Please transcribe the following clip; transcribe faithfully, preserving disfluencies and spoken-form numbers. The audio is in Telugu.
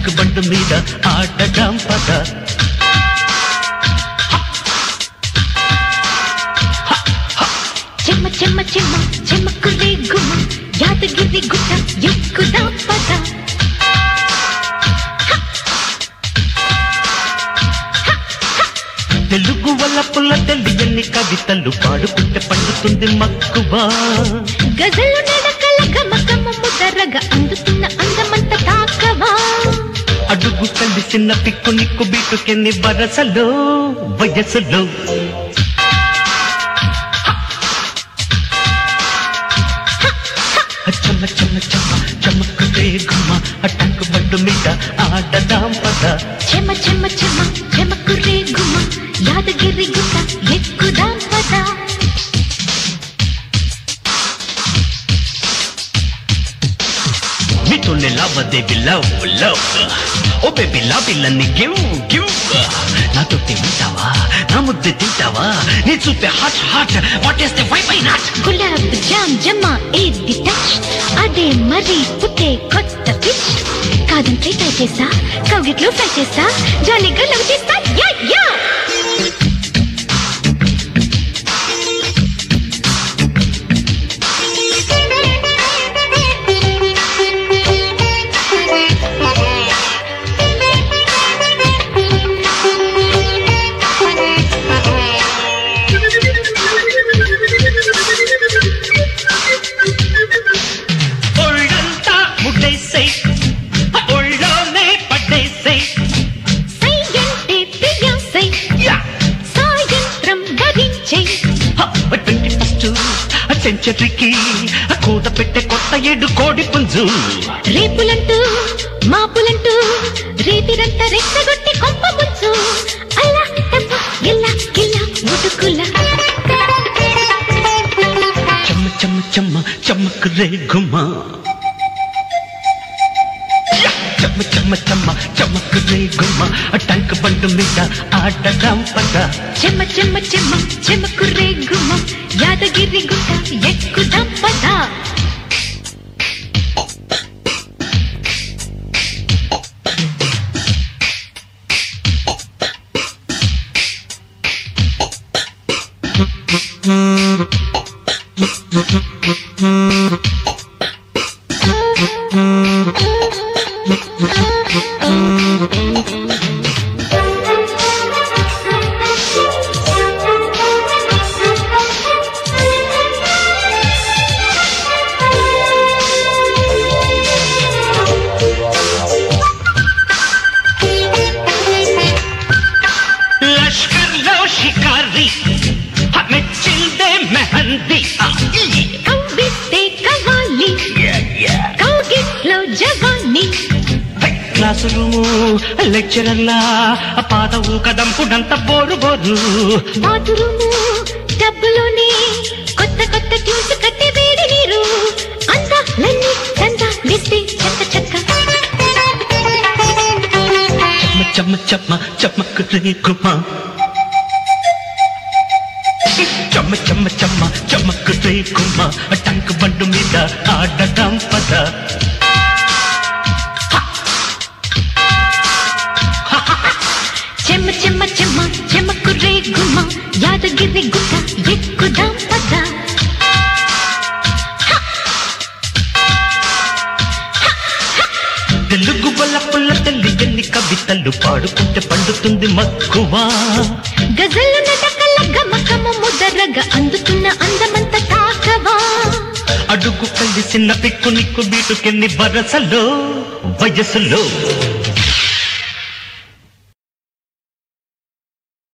ట్యాంక్ బండు మీద ఆడదాం పద చెమ్మ చెమ్మ చెమ్మ చెమ్మకులే గుమ్మ యాదగిరి గుట్ట ఎక్కుదాం పద తెలుగు వల్ల పుల్ల తెలియని కవితలు పాడుకుంటే పండుతుంది మక్కువా గజలు నడకల గమకము ముదరగా అందుతున్న అందమంత తాకవా అడుగు కలిసిన పిక్కు నిక్కు బీటుకెన్ని వరసలో వయసులో చెమ్మ చెమ్మ చెమ్మ చెమ్మకులే గుమ్మ ట్యాంక్ బండు మీద ఆడదాం పద చెమ్మ చెమ్మ చెమ్మ చెమ్మకులే గుమ్మ యాదగిరి గుట్ట ఎక్కుదాం పద మీతోనే లావాదేవి లవ్ లవ్ ఓ బేబీ లాబిల్లన్ని గివ్ గివ్ నాతో తింటావా నా ముద్దు తింటావా నీ చూపే hot hot what is the why why not గులాబ్ జామ్ జమా ఏది టచ్ అదే మరి పుట్టే కొత్త పిచ్ కాదంటే ట్రై చేస్తా కౌగిట్లో ఫ్రై చేస్తా జాలీగా లవ్ చేస్తా యా యా సెంచరీకి కూత పెట్టే కొత్త ఏడు కోడి పుంజు రేపులంటూ మాపులంటూ రేతిరంతా రెచ్చగొట్టి కొంప ముంచు అలా టప్ప గిల్లా గిల్లా ముటుకుల చెమ్మ చెమ్మ చెమ్మ చెమ్మకు రే గుమ్మ చెమ్మ చెమ్మ చెమ్మ చెమ్మకు రే గుమ్మ ట్యాంక్ బండు మీద ఆడదాం పద చెమ్మ చెమ్మ చెమ్మ చెమ్మకు రే గుమ్మ యాదగిరి గుట్ట ఎక్కుదాం పద క్లాసు రూము లెక్చరర్లా పాదవు కదంపుడంత బోరు బోరు బాతురూము డబ్బులోనే కొత్త కొత్త ట్యూన్స్ కట్టి వేడి నీరు అంతా లన్ని దందా లిస్టి చక్క చక్క చెమ్మ చెమ్మ చెమ్మకు రే గుమ్మ చెమ్మ చెమ్మ చెమ్మ చెమ్మకు రే గుమ్మ ట్యాంక్ బండు మీద ఆడదాం పద చెమ్మ చెమ్మ చెమ్మ చెమ్మకు రే గుమ్మ యాదగిరి గుట్ట ఎక్కుదాం పద తెలుగు వల్ల పుల్ల తెలియని కవితలు పాడుకుంటే పండుతుంది మక్కువా గజలు నటకల గమకము ముదరగా అందుతున్న అందమంత తాకవా అడుగు కలిసిన పిక్కు నిక్కు బీటుకెన్ని వరసలో వయసులో